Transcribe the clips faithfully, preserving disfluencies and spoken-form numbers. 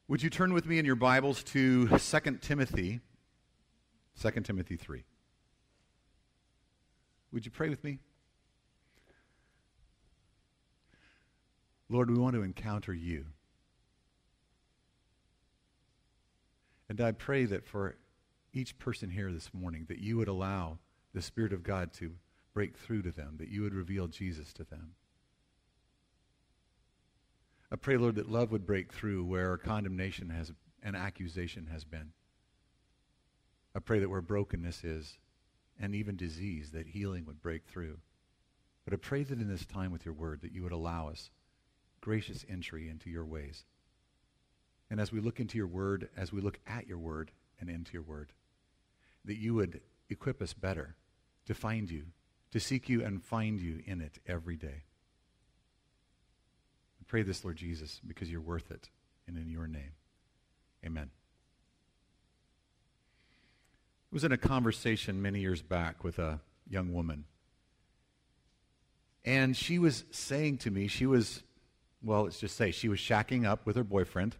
Would you turn with me in your Bibles to Second Timothy, Second Timothy three. Would you pray with me? Lord, we want to encounter you. And I pray that for each person here this morning, that you would allow the Spirit of God to break through to them, that you would reveal Jesus to them. I pray, Lord, that love would break through where condemnation has and accusation has been. I pray that where brokenness is, and even disease, that healing would break through. But I pray that in this time with your word, that you would allow us gracious entry into your ways. And as we look into your word, as we look at your word and into your word, that you would equip us better to find you, to seek you and find you in it every day. I pray this, Lord Jesus, because you're worth it, and in your name. Amen. I was in a conversation many years back with a young woman, and she was saying to me, she was, well, let's just say, she was shacking up with her boyfriend,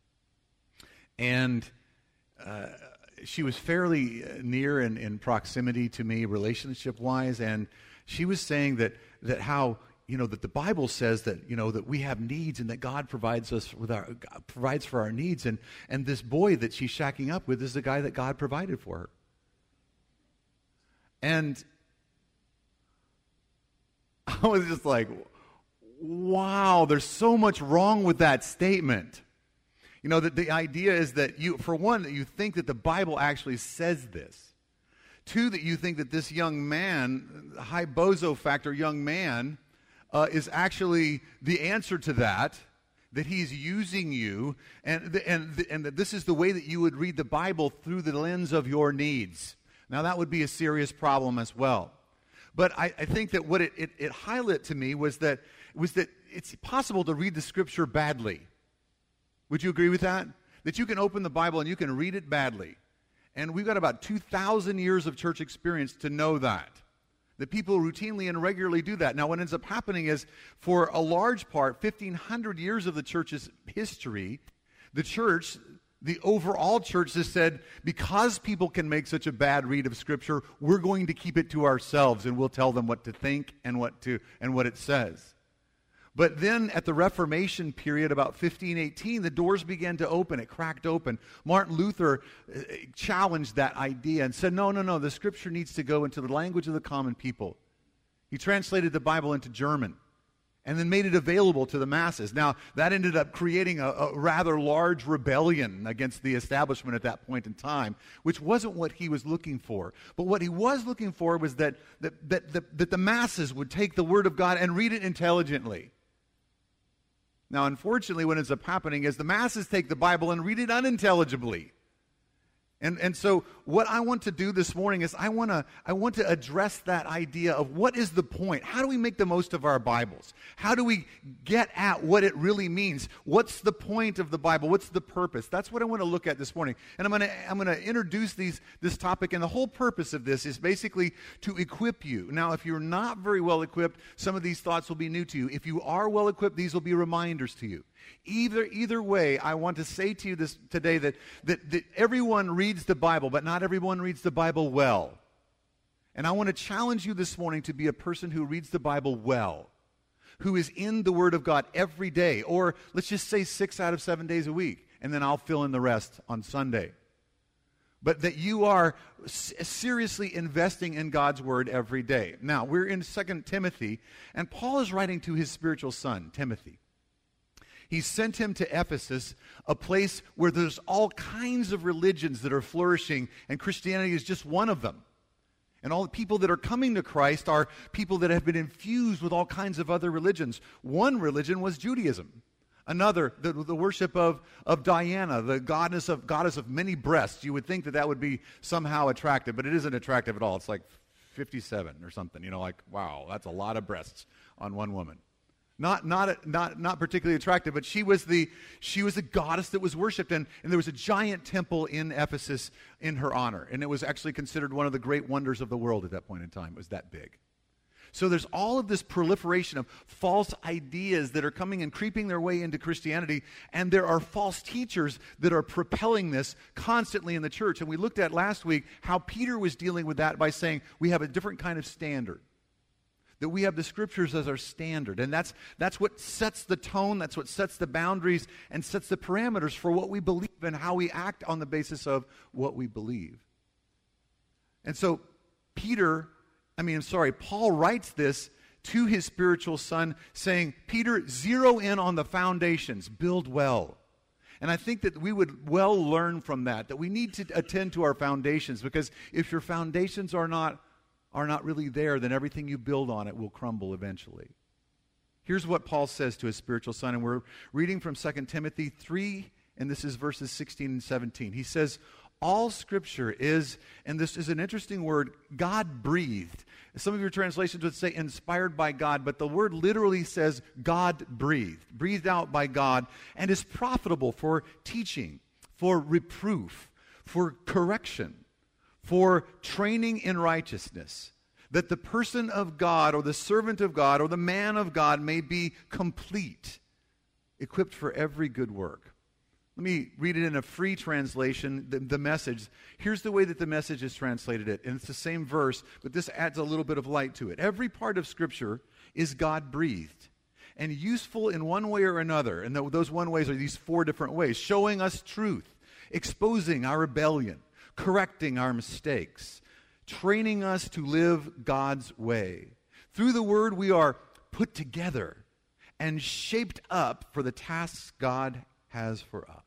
and uh, she was fairly near in, in proximity to me relationship-wise, and she was saying that that how, you know, that the Bible says that, you know, that we have needs and that God provides us with our, God provides for our needs, and, and this boy that she's shacking up with is the guy that God provided for her. And I was just like, wow, there's so much wrong with that statement. You know, that the idea is that you, for one, that you think that the Bible actually says this. Two, that you think that this young man, high bozo factor young man, uh, is actually the answer to that, that he's using you, and, and, and that this is the way that you would read the Bible, through the lens of your needs. Now, that would be a serious problem as well. But I, I think that what it, it, it highlighted to me was that, was that it's possible to read the Scripture badly. Would you agree with that? That you can open the Bible and you can read it badly. And we've got about two thousand years of church experience to know that. That people routinely and regularly do that. Now, what ends up happening is, for a large part, fifteen hundred years of the church's history, the church, the overall church, has said, because people can make such a bad read of Scripture, we're going to keep it to ourselves, and we'll tell them what to think and what to and what it says. But then at the Reformation period, about fifteen eighteen, the doors began to open. It cracked open. Martin Luther uh, challenged that idea and said, no, no, no, the Scripture needs to go into the language of the common people. He translated the Bible into German and then made it available to the masses. Now, that ended up creating a, a rather large rebellion against the establishment at that point in time, which wasn't what he was looking for. But what he was looking for was that, that, that, that, that the masses would take the Word of God and read it intelligently. Now, unfortunately, what ends up happening is the masses take the Bible and read it unintelligibly. And and so what I want to do this morning is I want to I want to address that idea of what is the point? How do we make the most of our Bibles? How do we get at what it really means? What's the point of the Bible? What's the purpose? That's what I want to look at this morning. And I'm going to I'm going to introduce these this topic, and the whole purpose of this is basically to equip you. Now, if you're not very well equipped, some of these thoughts will be new to you. If you are well equipped, these will be reminders to you. Either either way, I want to say to you this today that, that, that everyone reads the Bible, but not everyone reads the Bible well. And I want to challenge you this morning to be a person who reads the Bible well, who is in the Word of God every day, or let's just say six out of seven days a week, and then I'll fill in the rest on Sunday. But that you are seriously investing in God's Word every day. Now, we're in Second Timothy, and Paul is writing to his spiritual son, Timothy. He sent him to Ephesus, a place where there's all kinds of religions that are flourishing, and Christianity is just one of them. And all the people that are coming to Christ are people that have been infused with all kinds of other religions. One religion was Judaism. Another, the, the worship of, of Diana, the goddess of, goddess of many breasts. You would think that that would be somehow attractive, but it isn't attractive at all. It's like fifty-seven or something. You know, like, wow, that's a lot of breasts on one woman. Not, not, not, not particularly attractive, but she was the she was the goddess that was worshipped, and, and there was a giant temple in Ephesus in her honor, and it was actually considered one of the great wonders of the world at that point in time. It was that big. So there's all of this proliferation of false ideas that are coming and creeping their way into Christianity, and there are false teachers that are propelling this constantly in the church. And we looked at last week how Peter was dealing with that by saying we have a different kind of standard. That we have the Scriptures as our standard. And that's, that's what sets the tone, that's what sets the boundaries, and sets the parameters for what we believe and how we act on the basis of what we believe. And so Peter, I mean, I'm sorry, Paul writes this to his spiritual son saying, Peter, zero in on the foundations, build well. And I think that we would well learn from that, that we need to attend to our foundations, because if your foundations are not are not really there, then everything you build on it will crumble eventually. Here's what Paul says to his spiritual son, and we're reading from Second Timothy three, and this is verses sixteen and seventeen. He says, all Scripture is, and this is an interesting word, God-breathed. Some of your translations would say inspired by God, but the word literally says God-breathed, breathed out by God, and is profitable for teaching, for reproof, for correction, for training in righteousness, that the person of God or the servant of God or the man of God may be complete, equipped for every good work. Let me read it in a free translation, the, the Message. Here's the way that the Message has translated it, and it's the same verse, but this adds a little bit of light to it. Every part of Scripture is God-breathed and useful in one way or another, and those one ways are these four different ways: showing us truth, exposing our rebellion, correcting our mistakes, training us to live God's way. Through the Word, we are put together and shaped up for the tasks God has for us.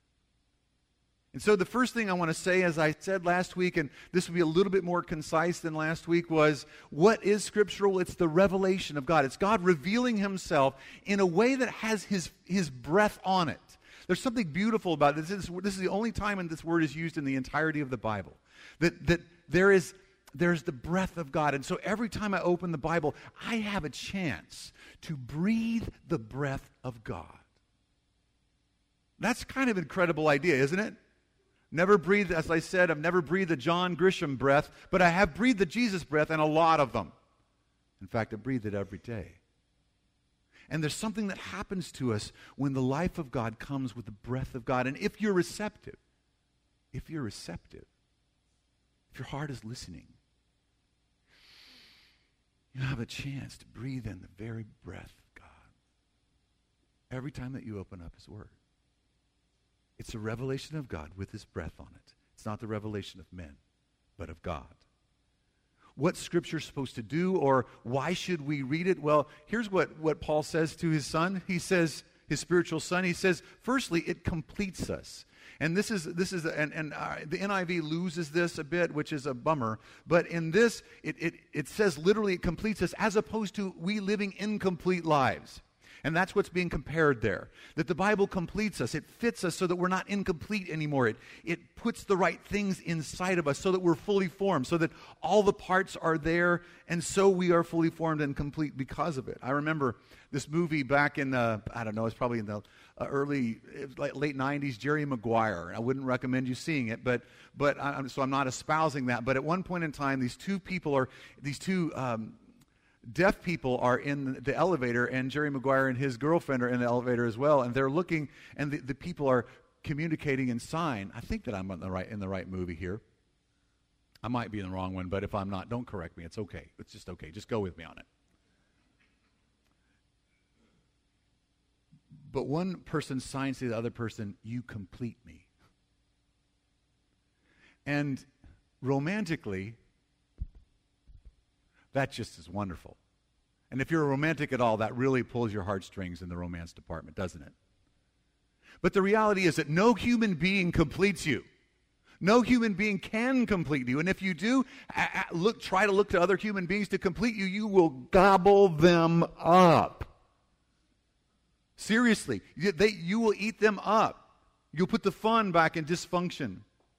And so the first thing I want to say, as I said last week, and this will be a little bit more concise than last week, was what is scriptural? It's the revelation of God. It's God revealing himself in a way that has his, his breath on it. There's something beautiful about it. This is, this is the only time when this word is used in the entirety of the Bible. That, that there is, there's the breath of God. And so every time I open the Bible, I have a chance to breathe the breath of God. That's kind of an incredible idea, isn't it? Never breathed, as I said, I've never breathed the John Grisham breath, but I have breathed the Jesus breath, and a lot of them. In fact, I breathe it every day. And there's something that happens to us when the life of God comes with the breath of God. And if you're receptive, if you're receptive, if your heart is listening, you have a chance to breathe in the very breath of God every time that you open up his word. It's a revelation of God with his breath on it. It's not the revelation of men, but of God. What Scripture's supposed to do, or why should we read it? Well, here's what, what Paul says to his son. He says, his spiritual son, he says, firstly, it completes us. And this is, this is, and, and uh, the N I V loses this a bit, which is a bummer. But in this, it, it, it says literally it completes us, as opposed to we living incomplete lives. And that's what's being compared there. That the Bible completes us. It fits us so that we're not incomplete anymore. It, it puts the right things inside of us so that we're fully formed, so that all the parts are there, and so we are fully formed and complete because of it. I remember this movie back in the, I don't know, it's probably in the uh, early, like late nineties, Jerry Maguire. I wouldn't recommend you seeing it, but but I, so I'm not espousing that. But at one point in time, these two people are, these two um, deaf people are in the elevator, and Jerry Maguire and his girlfriend are in the elevator as well, and they're looking, and the, the people are communicating in sign. I think that I'm in the right in the right movie here. I might be in the wrong one, but if I'm not, don't correct me. It's okay. It's just okay. Just go with me on it. But one person signs to the other person, "You complete me." And romantically, that just is wonderful. And if you're a romantic at all, that really pulls your heartstrings in the romance department, doesn't it? But the reality is that no human being completes you. No human being can complete you. And if you do, look, try to look to other human beings to complete you, you will gobble them up. Seriously, they, you will eat them up. You'll put the fun back in dysfunction.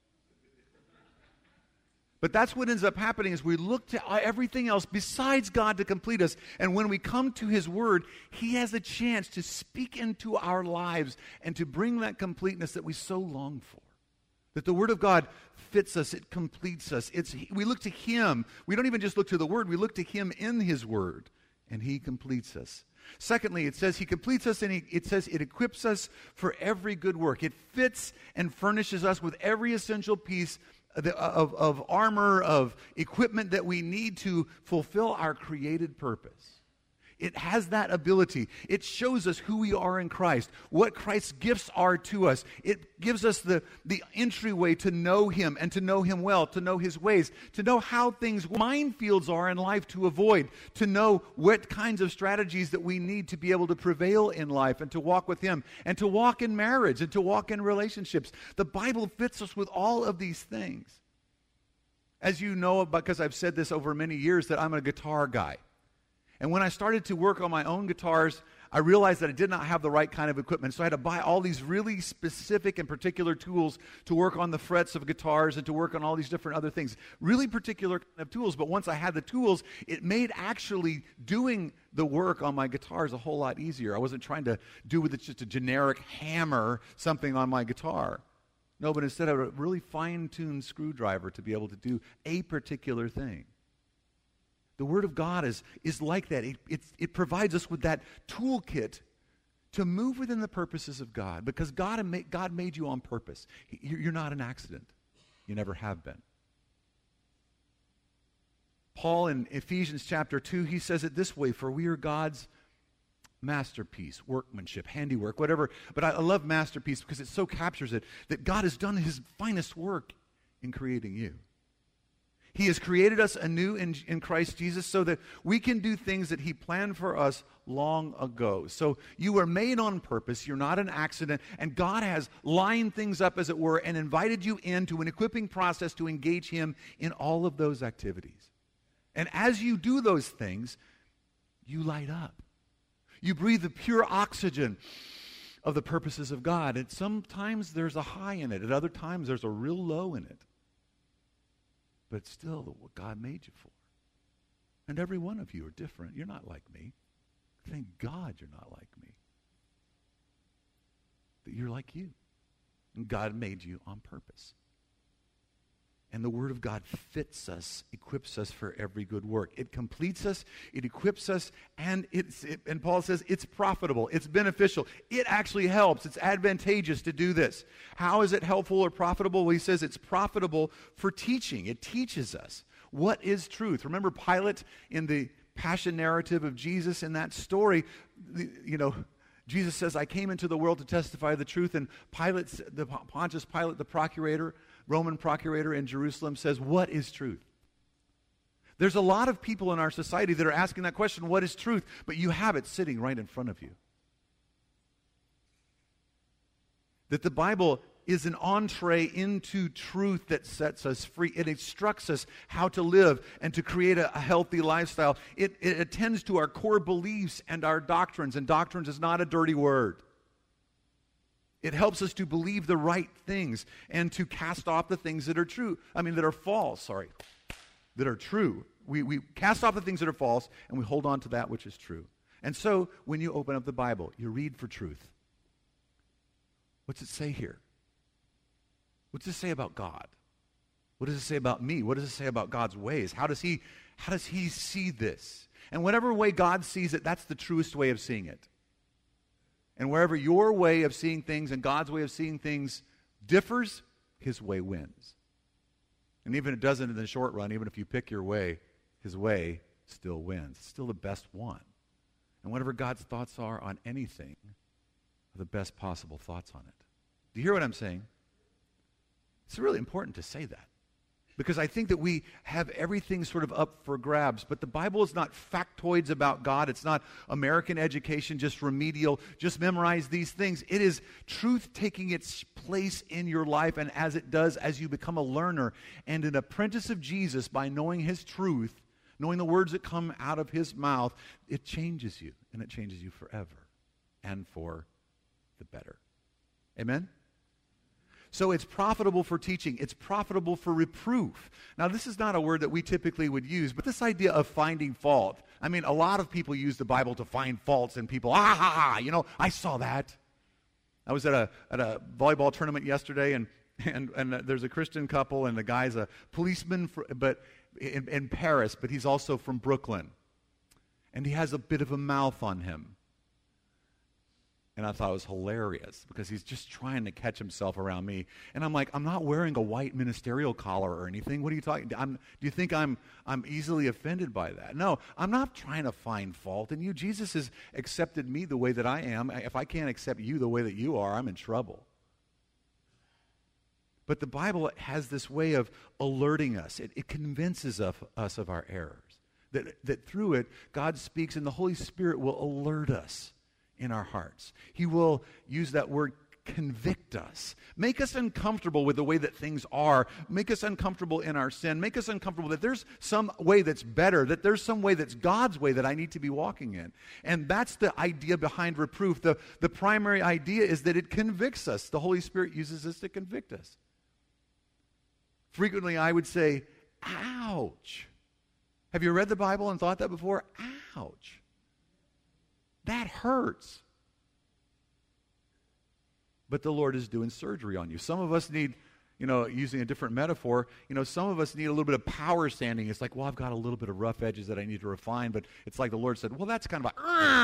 But that's what ends up happening is we look to everything else besides God to complete us. And when we come to his word, he has a chance to speak into our lives and to bring that completeness that we so long for. That the Word of God fits us, it completes us. It's, we look to Him. We don't even just look to the Word, we look to Him in His Word, and He completes us. Secondly, it says He completes us, and he, it says it equips us for every good work. It fits and furnishes us with every essential piece of, of, of armor, of equipment that we need to fulfill our created purpose. It has that ability. It shows us who we are in Christ, what Christ's gifts are to us. It gives us the, the entryway to know Him and to know Him well, to know His ways, to know how things, minefields are in life to avoid, to know what kinds of strategies that we need to be able to prevail in life and to walk with Him and to walk in marriage and to walk in relationships. The Bible fits us with all of these things. As you know, because I've said this over many years, that I'm a guitar guy. And when I started to work on my own guitars, I realized that I did not have the right kind of equipment. So I had to buy all these really specific and particular tools to work on the frets of guitars and to work on all these different other things. Really particular kind of tools. But once I had the tools, it made actually doing the work on my guitars a whole lot easier. I wasn't trying to do with just a generic hammer something on my guitar. No, but instead I had a really fine-tuned screwdriver to be able to do a particular thing. The Word of God is, is like that. It, it, it provides us with that toolkit to move within the purposes of God, because God, God made you on purpose. You're not an accident. You never have been. Paul in Ephesians chapter two, he says it this way, for we are God's masterpiece, workmanship, handiwork, whatever. But I, I love masterpiece because it so captures it, that God has done His finest work in creating you. He has created us anew in, in Christ Jesus so that we can do things that He planned for us long ago. So you were made on purpose. You're not an accident. And God has lined things up, as it were, and invited you into an equipping process to engage Him in all of those activities. And as you do those things, you light up. You breathe the pure oxygen of the purposes of God. And sometimes there's a high in it. At other times there's a real low in it. But it's still what God made you for. And every one of you are different. You're not like me. Thank God you're not like me. That you're like you. And God made you on purpose. And the Word of God fits us, equips us for every good work. It completes us, it equips us, and it's it, and Paul says it's profitable, it's beneficial. It actually helps. It's advantageous to do this. How is it helpful or profitable? Well, he says it's profitable for teaching. It teaches us what is truth. Remember Pilate in the passion narrative of Jesus in that story, the, you know, Jesus says, I came into the world to testify the truth, and Pilate, the Pontius Pilate, the procurator, Roman procurator in Jerusalem, says, what is truth? There's a lot of people in our society that are asking that question, what is truth? But you have it sitting right in front of you. That the Bible is an entree into truth that sets us free. It instructs us how to live and to create a, a healthy lifestyle. It, it attends to our core beliefs and our doctrines, and doctrines is not a dirty word. It helps us to believe the right things and to cast off the things that are true. I mean, that are false, sorry, that are true. We, we cast off the things that are false, and we hold on to that which is true. And so, when you open up the Bible, you read for truth. What's it say here? What's it say about God? What does it say about me? What does it say about God's ways? How does he, how does he see this? And whatever way God sees it, that's the truest way of seeing it. And wherever your way of seeing things and God's way of seeing things differs, His way wins. And even if it doesn't in the short run, even if you pick your way, His way still wins. It's still the best one. And whatever God's thoughts are on anything, are the best possible thoughts on it. Do you hear what I'm saying? It's really important to say that. Because I think that we have everything sort of up for grabs. But the Bible is not factoids about God. It's not American education, just remedial, just memorize these things. It is truth taking its place in your life, and as it does, as you become a learner and an apprentice of Jesus by knowing His truth, knowing the words that come out of His mouth, it changes you, and it changes you forever and for the better. Amen? So it's profitable for teaching. It's profitable for reproof. Now, this is not a word that we typically would use, but this idea of finding fault. I mean, a lot of people use the Bible to find faults in people. Ah, ha, ha, you know, I saw that. I was at a at a volleyball tournament yesterday, and And, and there's a Christian couple, and the guy's a policeman for, but in, in Paris, but he's also from Brooklyn. And he has a bit of a mouth on him. And I thought it was hilarious because he's just trying to catch himself around me. And I'm like, I'm not wearing a white ministerial collar or anything. What are you talking? I'm, do you think I'm I'm easily offended by that? No, I'm not trying to find fault in you. Jesus has accepted me the way that I am. If I can't accept you the way that you are, I'm in trouble. But the Bible has this way of alerting us. It, it convinces of, us of our errors. That, that through it, God speaks and the Holy Spirit will alert us in our hearts. He will use that word, convict us. Make us uncomfortable with the way that things are. Make us uncomfortable in our sin. Make us uncomfortable that there's some way that's better, that there's some way that's God's way that I need to be walking in. And that's the idea behind reproof. The, the primary idea is that it convicts us. The Holy Spirit uses this to convict us. Frequently I would say, ouch. Have you read the Bible and thought that before? Ouch. That hurts. But the Lord is doing surgery on you. Some of us need, you know, using a different metaphor, you know, some of us need a little bit of power sanding. It's like, well, I've got a little bit of rough edges that I need to refine, but it's like the Lord said, well, that's kind of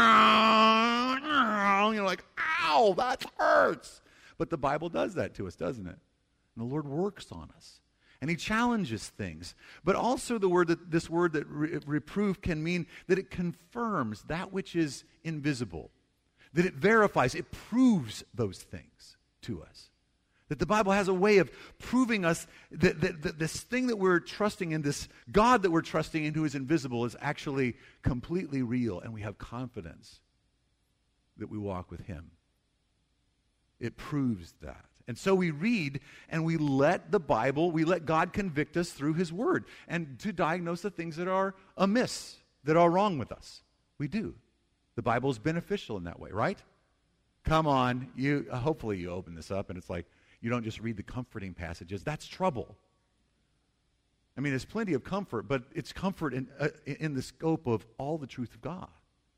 like, you know, like, ow, that hurts. But the Bible does that to us, doesn't it? And the Lord works on us. And he challenges things. But also the word that this word that re- reproof can mean that it confirms that which is invisible. That it verifies, it proves those things to us. That the Bible has a way of proving us that, that, that this thing that we're trusting in, this God that we're trusting in who is invisible, is actually completely real, and we have confidence that we walk with him. It proves that. And so we read and we let the Bible, we let God convict us through his word and to diagnose the things that are amiss, that are wrong with us. We do. The Bible is beneficial in that way, right? Come on, you. Uh, hopefully you open this up and it's like you don't just read the comforting passages. That's trouble. I mean, there's plenty of comfort, but it's comfort in, uh, in the scope of all the truth of God.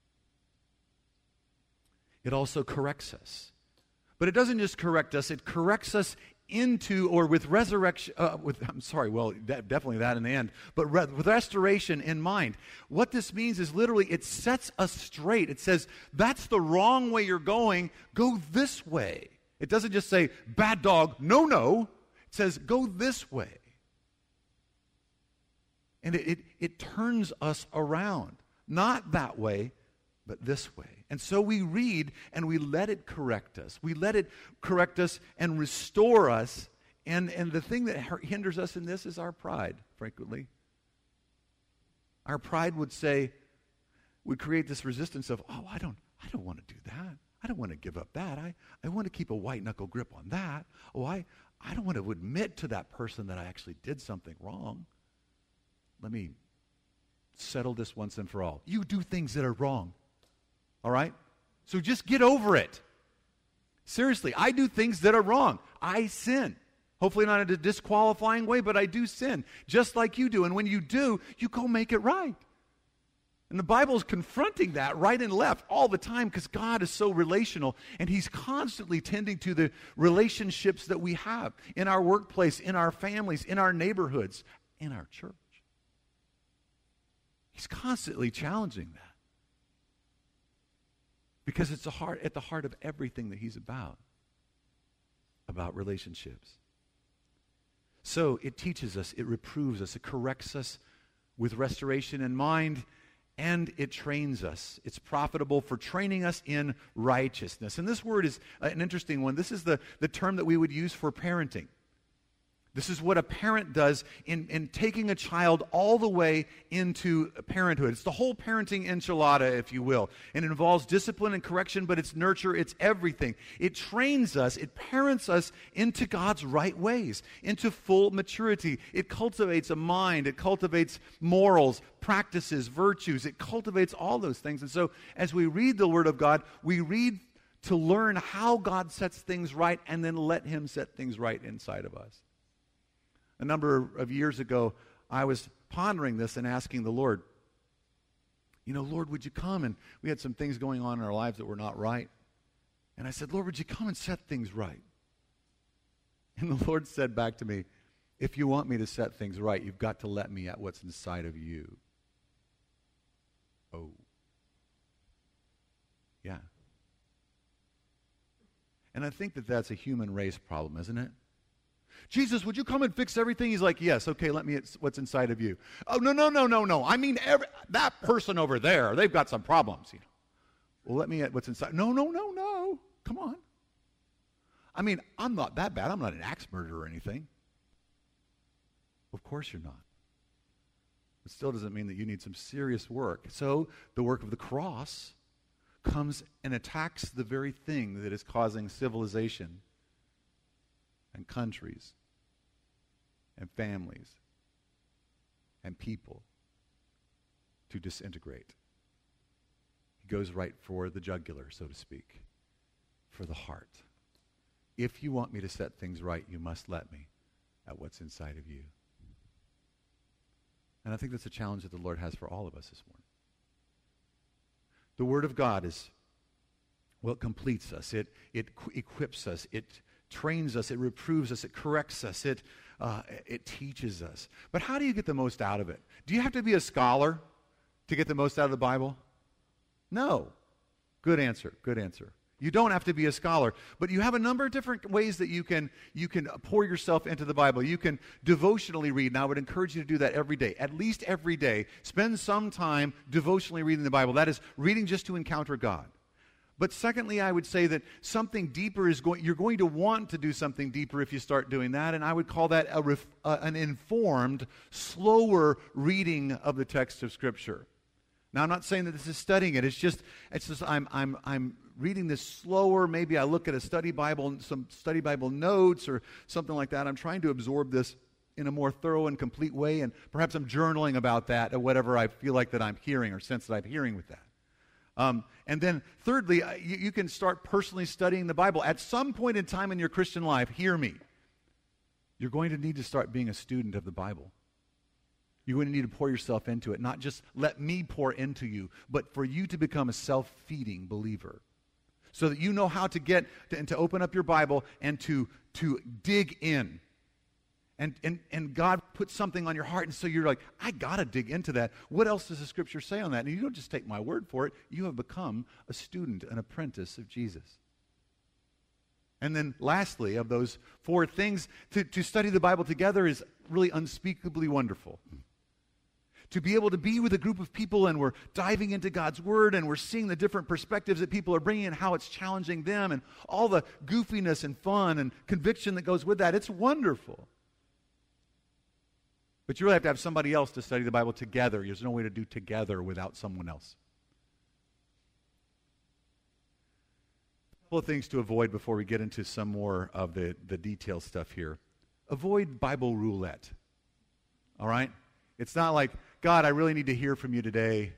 It also corrects us. But it doesn't just correct us, it corrects us into, or with resurrection, uh, with, I'm sorry, well, de- definitely that in the end, but re- with restoration in mind. What this means is literally it sets us straight. It says, that's the wrong way you're going, go this way. It doesn't just say, bad dog, no, no. It says, go this way. And it, it, it turns us around. Not that way, but this way. And so we read and we let it correct us. We let it correct us and restore us. And, and the thing that hinders us in this is our pride, frequently. Our pride would say, would create this resistance of, oh, I don't, I don't want to do that. I don't want to give up that. I, I want to keep a white knuckle grip on that. Oh, I, I don't want to admit to that person that I actually did something wrong. Let me settle this once and for all. You do things that are wrong. All right? So just get over it. Seriously, I do things that are wrong. I sin. Hopefully not in a disqualifying way, but I do sin, just like you do. And when you do, you go make it right. And the Bible is confronting that right and left all the time because God is so relational, and he's constantly tending to the relationships that we have in our workplace, in our families, in our neighborhoods, in our church. He's constantly challenging that. Because it's the heart, at the heart of everything that he's about, about relationships. So it teaches us, it reproves us, it corrects us with restoration in mind, and it trains us. It's profitable for training us in righteousness. And this word is an interesting one. This is the, the term that we would use for parenting. This is what a parent does in, in taking a child all the way into parenthood. It's the whole parenting enchilada, if you will. And it involves discipline and correction, but it's nurture, it's everything. It trains us, it parents us into God's right ways, into full maturity. It cultivates a mind, it cultivates morals, practices, virtues. It cultivates all those things. And so as we read the Word of God, we read to learn how God sets things right and then let him set things right inside of us. A number of years ago, I was pondering this and asking the Lord, you know, Lord, would you come? And we had some things going on in our lives that were not right. And I said, Lord, would you come and set things right? And the Lord said back to me, if you want me to set things right, you've got to let me at what's inside of you. Oh. Yeah. And I think that that's a human race problem, isn't it? Jesus, would you come and fix everything? He's like, yes, okay, let me at what's inside of you. Oh, no, no, no, no, no. I mean, every, that person over there, they've got some problems. You know. Well, let me at what's inside. No, no, no, no. Come on. I mean, I'm not that bad. I'm not an axe murderer or anything. Of course you're not. It still doesn't mean that you need some serious work. So the work of the cross comes and attacks the very thing that is causing civilization and countries and families and people to disintegrate. He goes right for the jugular, so to speak, for the heart. If you want me to set things right, you must let me at what's inside of you. And I think that's a challenge that the Lord has for all of us this morning. The Word of God is what completes us. It, it equips us. It trains us. It reproves us. It corrects us. It, uh, it teaches us. But how do you get the most out of it? Do you have to be a scholar to get the most out of the Bible? No. Good answer. Good answer. You don't have to be a scholar, but you have a number of different ways that you can you can pour yourself into the Bible. You can devotionally read, and I would encourage you to do that every day, at least every day. Spend some time devotionally reading the Bible. That is reading just to encounter God. But secondly, I would say that something deeper is going. You're going to want to do something deeper if you start doing that, and I would call that a ref, uh, an informed, slower reading of the text of Scripture. Now, I'm not saying that this is studying it. It's just, it's just I'm, I'm, I'm reading this slower. Maybe I look at a study Bible, some study Bible notes or something like that. I'm trying to absorb this in a more thorough and complete way, and perhaps I'm journaling about that or whatever I feel like that I'm hearing or sense that I'm hearing with that. Um, and then thirdly, you, you can start personally studying the Bible. At some point in time in your Christian life, hear me, you're going to need to start being a student of the Bible. You're going to need to pour yourself into it. Not just let me pour into you, but for you to become a self-feeding believer. So that you know how to get, to, and to open up your Bible and to, to dig in. And, and, and God puts something on your heart, and so you're like, I got to dig into that. What else does the Scripture say on that? And you don't just take my word for it. You have become a student, an apprentice of Jesus. And then lastly, of those four things, to, to study the Bible together is really unspeakably wonderful. To be able to be with a group of people and we're diving into God's Word and we're seeing the different perspectives that people are bringing and how it's challenging them and all the goofiness and fun and conviction that goes with that. It's wonderful. But you really have to have somebody else to study the Bible together. There's no way to do together without someone else. A couple of things to avoid before we get into some more of the, the detailed stuff here. Avoid Bible roulette. All right? It's not like, God, I really need to hear from you today.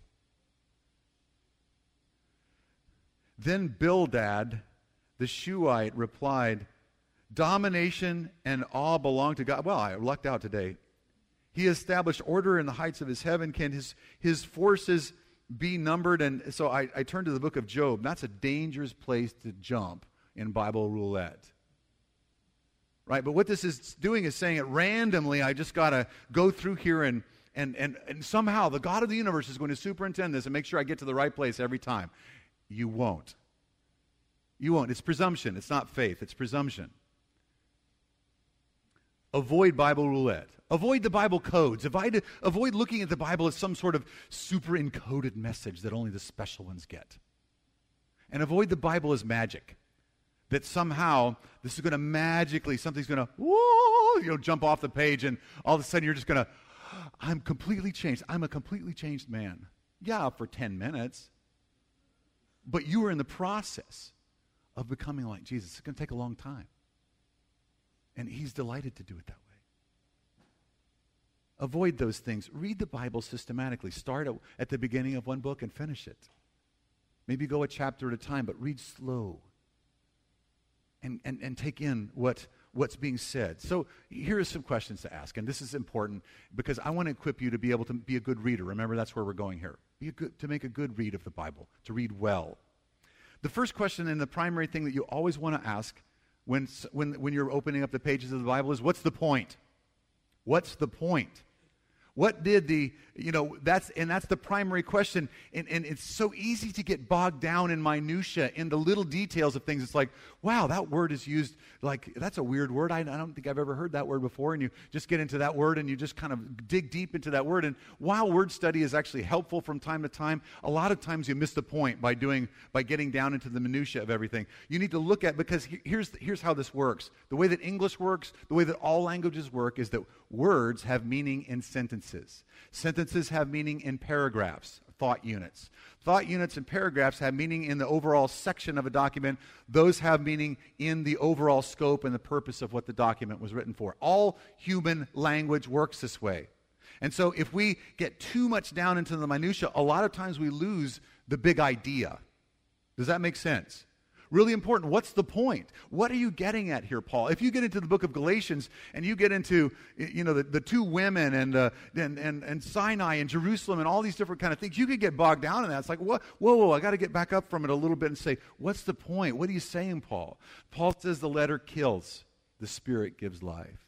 Then Bildad, the Shuhite, replied, domination and awe belong to God. Well, I lucked out today. He established order in the heights of his heaven. Can his, his forces be numbered? And so I, I turned to the book of Job. That's a dangerous place to jump in Bible roulette. Right? But what this is doing is saying it randomly. I just got to go through here and, and, and, and somehow the God of the universe is going to superintend this and make sure I get to the right place every time. You won't. You won't. It's presumption. It's not faith. It's presumption. Avoid Bible roulette. Avoid the Bible codes. Avoid, avoid looking at the Bible as some sort of super encoded message that only the special ones get. And avoid the Bible as magic. That somehow this is going to magically, something's going to, whoa, you know, jump off the page and all of a sudden you're just going to, I'm completely changed. I'm a completely changed man. Yeah, for ten minutes. But you are in the process of becoming like Jesus. It's going to take a long time. And he's delighted to do it that way. Avoid those things. Read the Bible systematically. Start at the beginning of one book and finish it. Maybe go a chapter at a time, but read slow. And, and, and take in what, what's being said. So here are some questions to ask. And this is important because I want to equip you to be able to be a good reader. Remember, that's where we're going here. Be a good, to make a good read of the Bible, to read well. The first question and the primary thing that you always want to ask when, when, when you're opening up the pages of the Bible is, what's the point? What's the point? What did the, you know, that's, and that's the primary question. And, and it's so easy to get bogged down in minutia, in the little details of things. It's like, wow, that word is used, like, that's a weird word. I, I don't think I've ever heard that word before. And you just get into that word and you just kind of dig deep into that word. And while word study is actually helpful from time to time, a lot of times you miss the point by doing, by getting down into the minutia of everything. You need to look at, because here's, here's how this works. The way that English works, the way that all languages work is that words have meaning in sentences. Sentences have meaning in paragraphs, thought units. Thought units and paragraphs have meaning in the overall section of a document. Those have meaning in the overall scope and the purpose of what the document was written for. All human language works this way. And so if we get too much down into the minutia, a lot of times we lose the big idea. Does that make sense? Really important. What's the point? What are you getting at here, Paul? If you get into the book of Galatians and you get into, you know, the, the two women and, uh, and and and Sinai and Jerusalem and all these different kind of things, you could get bogged down in that. It's like, what? Whoa, whoa, I got to get back up from it a little bit and say, what's the point? What are you saying, Paul? Paul says the letter kills, the Spirit gives life.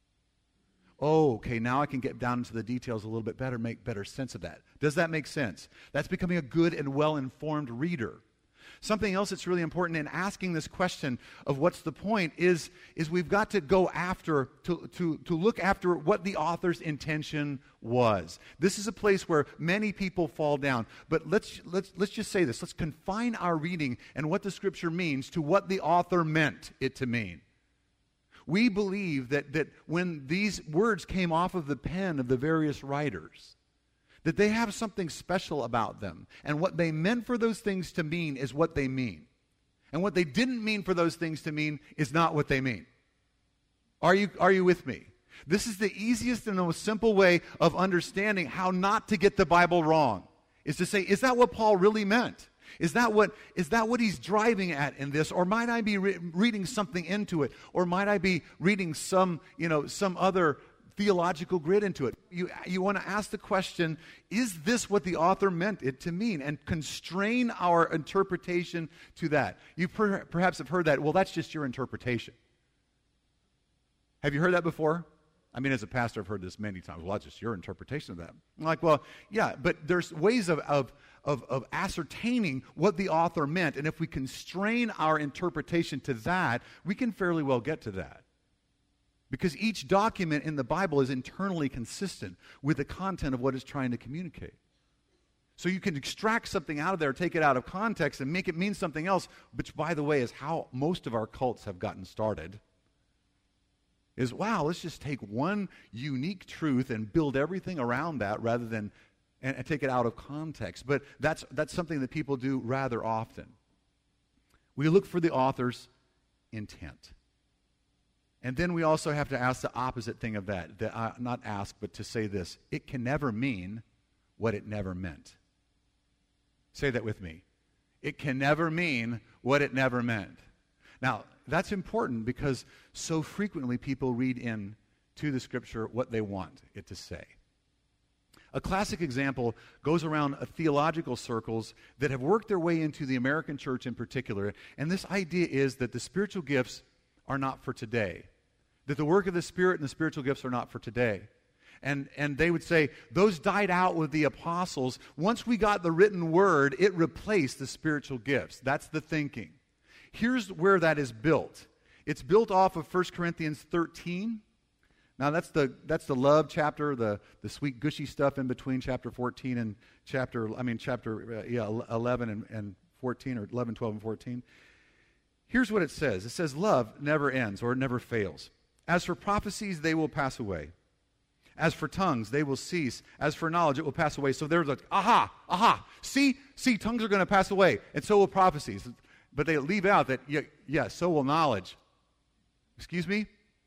Oh, okay, now I can get down into the details a little bit better, make better sense of that. Does that make sense? That's becoming a good and well-informed reader. Something else that's really important in asking this question of what's the point is, is we've got to go after, to, to, to look after what the author's intention was. This is a place where many people fall down. But let's, let's, let's just say this. Let's confine our reading and what the Scripture means to what the author meant it to mean. We believe that, that when these words came off of the pen of the various writers, that they have something special about them. And what they meant for those things to mean is what they mean. And what they didn't mean for those things to mean is not what they mean. Are you, are you with me? This is the easiest and most simple way of understanding how not to get the Bible wrong, is to say, is that what Paul really meant? Is that what, is that what he's driving at in this? Or might I be re- reading something into it? Or might I be reading some, you know, some other theological grid into it? You, you want to ask the question, is this what the author meant it to mean? And constrain our interpretation to that. You per, perhaps have heard that, well, that's just your interpretation. Have you heard that before? I mean, as a pastor, I've heard this many times. Well, that's just your interpretation of that. I'm like, well, yeah, but there's ways of, of, of, of ascertaining what the author meant. And if we constrain our interpretation to that, we can fairly well get to that. Because each document in the Bible is internally consistent with the content of what it's trying to communicate. So you can extract something out of there, take it out of context, and make it mean something else, which, by the way, is how most of our cults have gotten started. Is, wow, let's just take one unique truth and build everything around that rather than and, and take it out of context. But that's, that's something that people do rather often. We look for the author's intent. And then we also have to ask the opposite thing of that. that uh, not ask, but to say this. It can never mean what it never meant. Say that with me. It can never mean what it never meant. Now, that's important because so frequently people read in to the Scripture what they want it to say. A classic example goes around uh, theological circles that have worked their way into the American church in particular. And this idea is that the spiritual gifts are not for today. That the work of the Spirit and the spiritual gifts are not for today. And, and they would say, those died out with the apostles. Once we got the written word, it replaced the spiritual gifts. That's the thinking. Here's where that is built. It's built off of First Corinthians thirteen. Now that's the that's the love chapter, the, the sweet gushy stuff in between chapter fourteen and chapter, I mean chapter uh, yeah, eleven and, and fourteen, or eleven, twelve, and fourteen. Here's what it says. It says, love never ends or never fails. As for prophecies, they will pass away. As for tongues, they will cease. As for knowledge, it will pass away. So there's like, aha, aha. See, see, tongues are going to pass away, and so will prophecies. But they leave out that, yeah, yeah, so will knowledge. Excuse me?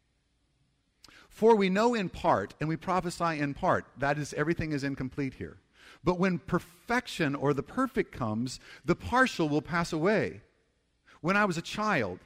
For we know in part, and we prophesy in part. That is, everything is incomplete here. But when perfection or the perfect comes, the partial will pass away. When I was a child,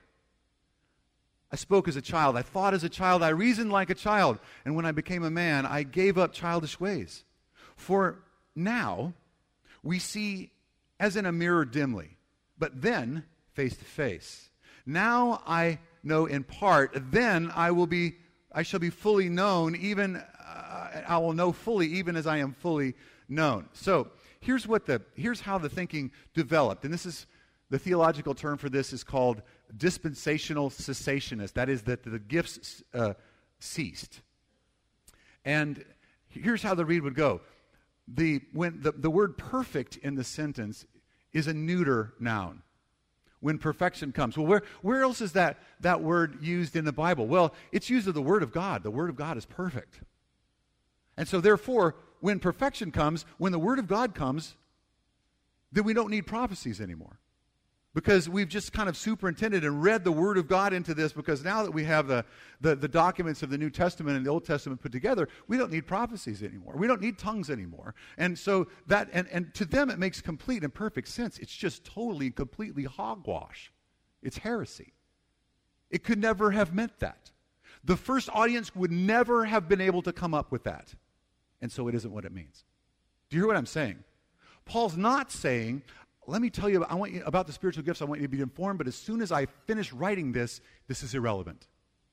I spoke as a child. I thought as a child. I reasoned like a child. And when I became a man, I gave up childish ways. For now, we see as in a mirror dimly, but then face to face. Now I know in part, then I will be, I shall be fully known, even, uh, I will know fully, even as I am fully known. So here's what the, here's how the thinking developed. And this is, the theological term for this is called dispensational cessationist. That is, that the gifts uh, ceased. And here's how the read would go. The, when the, the word perfect in the sentence is a neuter noun. When perfection comes. Well, where, where else is that, that word used in the Bible? Well, it's used of the Word of God. The Word of God is perfect. And so therefore, when perfection comes, when the Word of God comes, then we don't need prophecies anymore. Because we've just kind of superintended and read the Word of God into this, because now that we have the, the, the documents of the New Testament and the Old Testament put together, we don't need prophecies anymore. We don't need tongues anymore. And so that, and, and to them it makes complete and perfect sense. It's just totally, completely hogwash. It's heresy. It could never have meant that. The first audience would never have been able to come up with that. And so it isn't what it means. Do you hear what I'm saying? Paul's not saying, let me tell you, I want you about the spiritual gifts, I want you to be informed, but as soon as I finish writing this, this is irrelevant.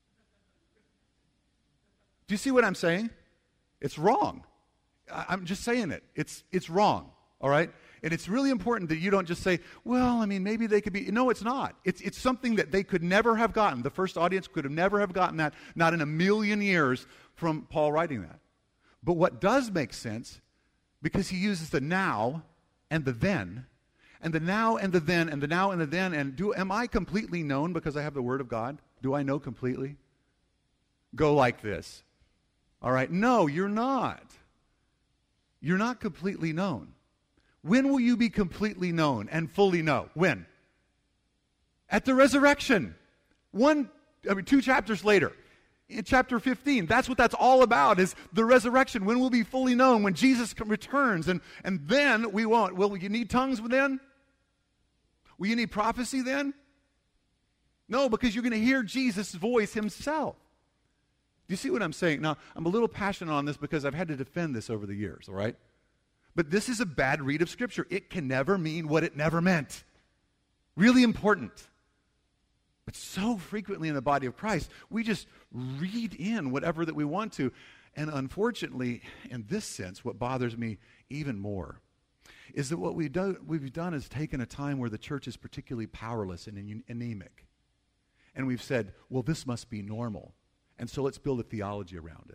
Do you see what I'm saying? It's wrong. I, I'm just saying it. It's, it's wrong, all right? And it's really important that you don't just say, well, I mean, maybe they could be. No, it's not. It's, it's something that they could never have gotten. The first audience could have never have gotten that, not in a million years from Paul writing that. But what does make sense, because he uses the now and the then, and the now and the then, and the now and the then, and do am I completely known because I have the Word of God? Do I know completely? Go like this. All right? No, you're not. You're not completely known. When will you be completely known and fully know? When? At the resurrection. One, I mean, two chapters later. In chapter fifteen, that's what that's all about, is the resurrection. When we'll be fully known, when Jesus returns, and, and then we won't. Will you need tongues then? Will you need prophecy then? No, because you're going to hear Jesus' voice himself. Do you see what I'm saying? Now, I'm a little passionate on this because I've had to defend this over the years, all right? But this is a bad read of Scripture. It can never mean what it never meant. Really important. But so frequently in the body of Christ, we just read in whatever that we want to. And unfortunately, in this sense, what bothers me even more is that what we've done, we've done is taken a time where the church is particularly powerless and anemic. And we've said, well, this must be normal. And so let's build a theology around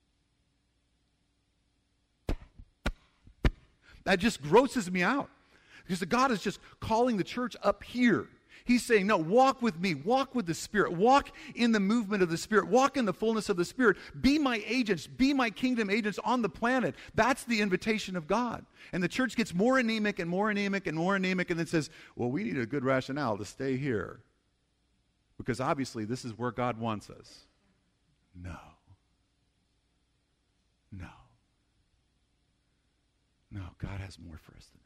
it. That just grosses me out. Because God is just calling the church up here. He's saying, no, walk with me. Walk with the Spirit. Walk in the movement of the Spirit. Walk in the fullness of the Spirit. Be my agents. Be my kingdom agents on the planet. That's the invitation of God. And the church gets more anemic and more anemic and more anemic, and then says, well, we need a good rationale to stay here. Because obviously this is where God wants us. No. No. No, God has more for us than that.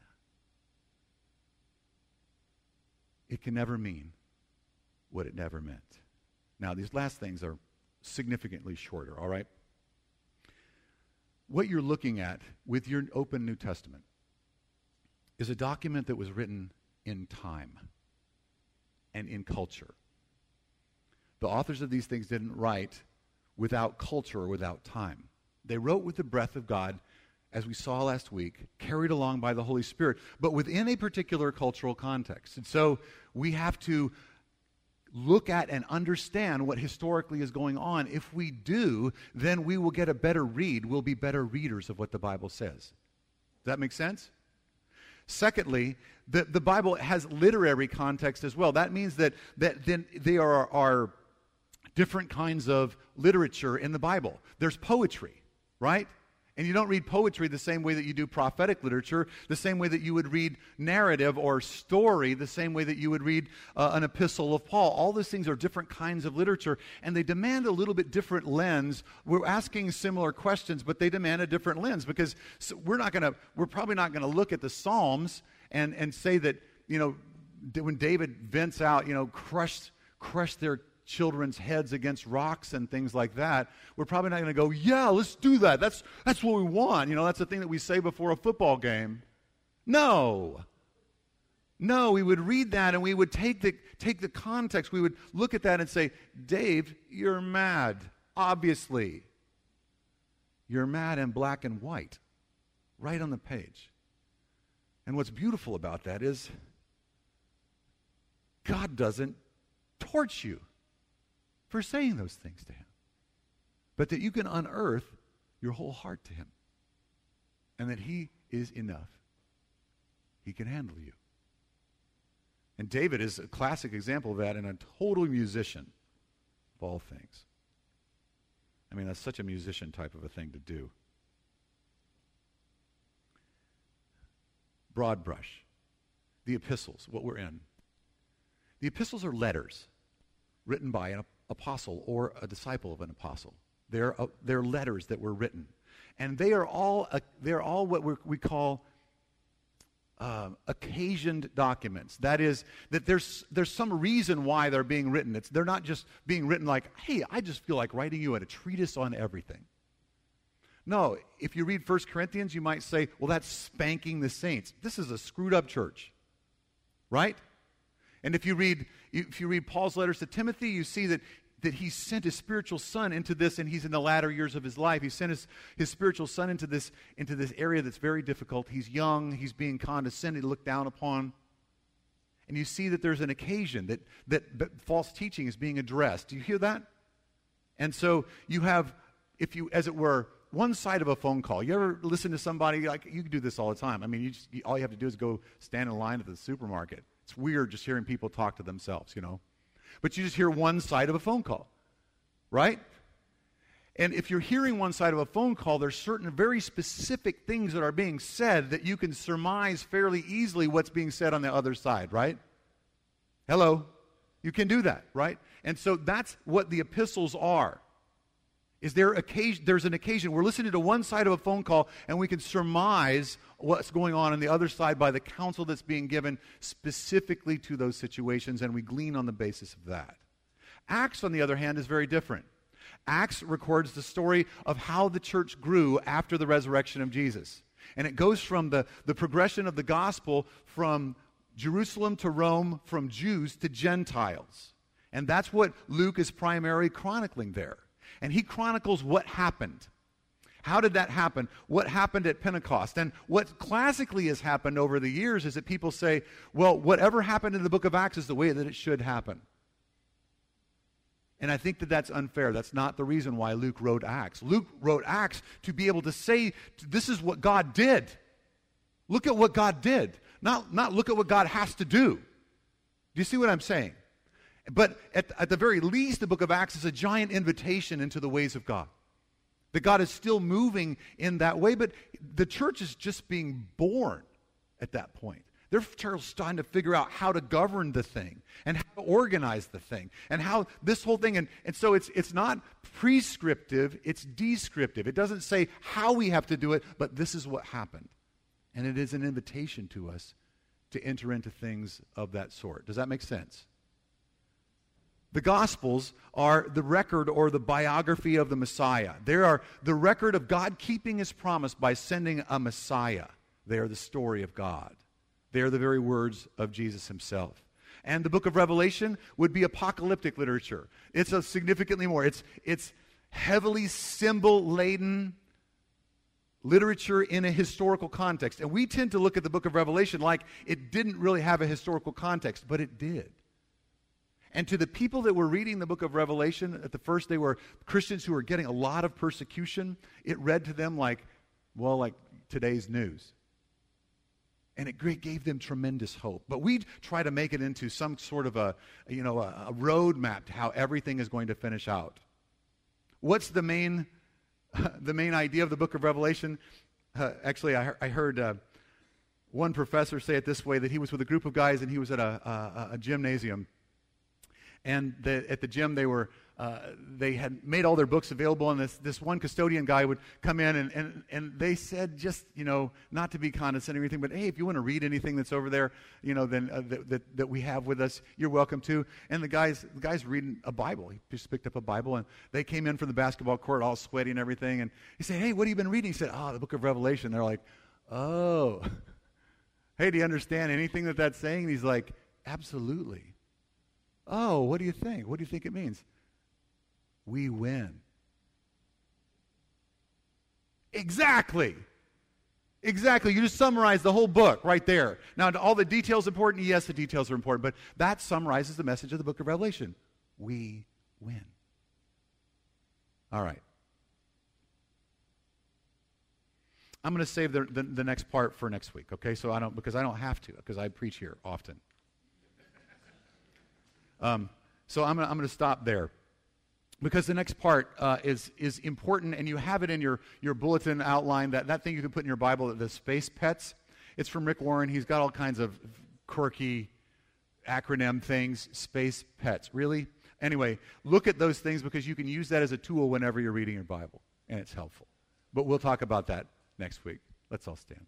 It can never mean what it never meant. Now, these last things are significantly shorter, all right? What you're looking at with your open New Testament is a document that was written in time and in culture. The authors of these things didn't write without culture or without time. They wrote with the breath of God, as we saw last week, carried along by the Holy Spirit, but within a particular cultural context. And so we have to look at and understand what historically is going on. If we do, then we will get a better read. We'll be better readers of what the Bible says. Does that make sense? Secondly, the, the Bible has literary context as well. That means that, that then there are, are different kinds of literature in the Bible. There's poetry, right? And you don't read poetry the same way that you do prophetic literature, the same way that you would read narrative or story, the same way that you would read uh, an epistle of Paul. All those things are different kinds of literature, and they demand a little bit different lens. We're asking similar questions, but they demand a different lens, because we're not going to, we're probably not going to look at the Psalms and, and say that, you know, when David vents out, you know, crushed, crushed their children's heads against rocks and things like that, we're probably not going to go, yeah, let's do that. That's that's what we want. You know, that's the thing that we say before a football game. No. No, we would read that and we would take the, take the context. We would look at that and say, Dave, you're mad, obviously. You're mad in black and white, right on the page. And what's beautiful about that is God doesn't torch you for saying those things to him, but that you can unearth your whole heart to him, and that he is enough. He can handle you. And David is a classic example of that, and a total musician of all things. I mean, that's such a musician type of a thing to do. Broad brush. The epistles, what we're in. The epistles are letters written by an apostle or a disciple of an apostle. They're, uh, they're letters that were written. And they are all, uh, they're all what we're, we call uh, occasioned documents. That is, that there's, there's some reason why they're being written. It's, they're not just being written like, hey, I just feel like writing you a treatise on everything. No, if you read First Corinthians, you might say, well, that's spanking the saints. This is a screwed up church, right? And if you read if you read Paul's letters to Timothy, you see that, that he sent his spiritual son into this, and he's in the latter years of his life. He sent his, his spiritual son into this, into this area that's very difficult. He's young, he's being condescended, looked down upon. And you see that there's an occasion that, that, that false teaching is being addressed. Do you hear that? And so you have, if you, as it were, one side of a phone call. You ever listen to somebody, like, you can do this all the time. I mean, you just, you, all you have to do is go stand in line at the supermarket. It's weird just hearing people talk to themselves, you know. But you just hear one side of a phone call, right? And if you're hearing one side of a phone call, there's certain very specific things that are being said that you can surmise fairly easily what's being said on the other side, right? Hello? You can do that, right? And so that's what the epistles are. Is there occasion, there's an occasion, we're listening to one side of a phone call, and we can surmise what's going on on the other side by the counsel that's being given specifically to those situations, and we glean on the basis of that. Acts, on the other hand, is very different. Acts records the story of how the church grew after the resurrection of Jesus. And it goes from the, the progression of the gospel from Jerusalem to Rome, from Jews to Gentiles. And that's what Luke is primarily chronicling there. And he chronicles what happened. How did that happen? What happened at Pentecost? And what classically has happened over the years is that people say, well, whatever happened in the book of Acts is the way that it should happen. And I think that that's unfair. That's not the reason why Luke wrote Acts. Luke wrote Acts to be able to say, this is what God did. Look at what God did. Not, not look at what God has to do. Do you see what I'm saying? But at, at the very least, the book of Acts is a giant invitation into the ways of God. That God is still moving in that way, but the church is just being born at that point. They're trying to figure out how to govern the thing and how to organize the thing and how this whole thing, and, and so it's, it's not prescriptive, it's descriptive. It doesn't say how we have to do it, but this is what happened. And it is an invitation to us to enter into things of that sort. Does that make sense? The Gospels are the record or the biography of the Messiah. They are the record of God keeping his promise by sending a Messiah. They are the story of God. They are the very words of Jesus himself. And the book of Revelation would be apocalyptic literature. It's a significantly more. It's, it's heavily symbol-laden literature in a historical context. And we tend to look at the book of Revelation like it didn't really have a historical context, but it did. And to the people that were reading the book of Revelation, at the first they were Christians who were getting a lot of persecution. It read to them like, well, like today's news. And it gave them tremendous hope. But we try to make it into some sort of a, you know, a, a roadmap to how everything is going to finish out. What's the main, the main idea of the book of Revelation? Uh, actually, I, I heard uh, one professor say it this way, that he was with a group of guys and he was at a, a, a gymnasium. And the, at the gym, they were uh, they had made all their books available, and this, this one custodian guy would come in, and, and, and they said, just, you know, not to be condescending or anything, but hey, if you want to read anything that's over there, you know, then uh, that, that, that we have with us, you're welcome to. And the guy's the guy's reading a Bible. He just picked up a Bible, and they came in from the basketball court all sweaty and everything, and he said, hey, what have you been reading? He said, oh, the book of Revelation. They're like, oh. Hey, do you understand anything that that's saying? And he's like, absolutely. Oh, what do you think? What do you think it means? We win. Exactly. Exactly. You just summarized the whole book right there. Now, all the details important? Yes, the details are important, but that summarizes the message of the book of Revelation. We win. All right. I'm going to save the, the, the next part for next week, okay? So I don't, because I don't have to, because I preach here often. Um, so I'm going I'm to stop there. Because the next part uh, is is important, and you have it in your, your bulletin outline, that, that thing you can put in your Bible, the space pets. It's from Rick Warren. He's got all kinds of quirky acronym things, space pets. Really? Anyway, look at those things because you can use that as a tool whenever you're reading your Bible, and it's helpful. But we'll talk about that next week. Let's all stand.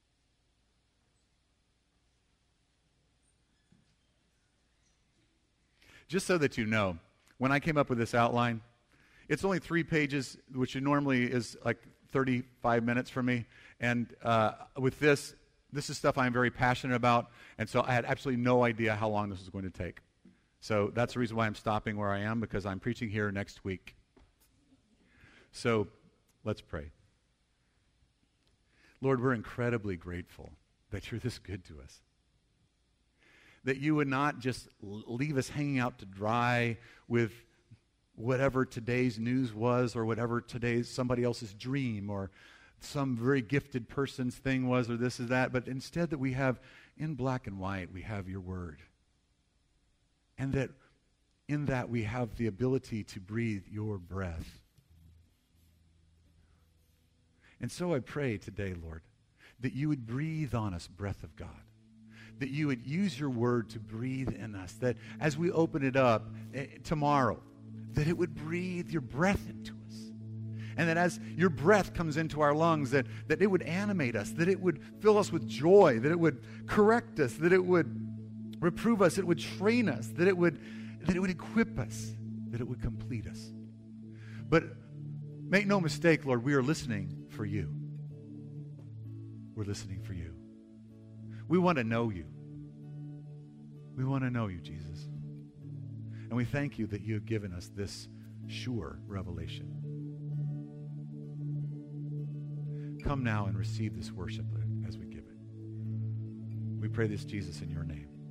Just so that you know, when I came up with this outline, it's only three pages, which normally is like thirty-five minutes for me. And uh, with this, this is stuff I'm very passionate about, and so I had absolutely no idea how long this was going to take. So that's the reason why I'm stopping where I am, because I'm preaching here next week. So let's pray. Lord, we're incredibly grateful that you're this good to us. That you would not just leave us hanging out to dry with whatever today's news was, or whatever today's somebody else's dream, or some very gifted person's thing was, or this or that, but instead that we have, in black and white, we have your word. And that in that we have the ability to breathe your breath. And so I pray today, Lord, that you would breathe on us, breath of God. That you would use your word to breathe in us, that as we open it up eh, tomorrow, that it would breathe your breath into us. And that as your breath comes into our lungs, that, that it would animate us, that it would fill us with joy, that it would correct us, that it would reprove us, it would train us, that it would, that it would equip us, that it would complete us. But make no mistake, Lord, we are listening for you. We're listening for you. We want to know you. We want to know you, Jesus. And we thank you that you have given us this sure revelation. Come now and receive this worship as we give it. We pray this, Jesus, in your name.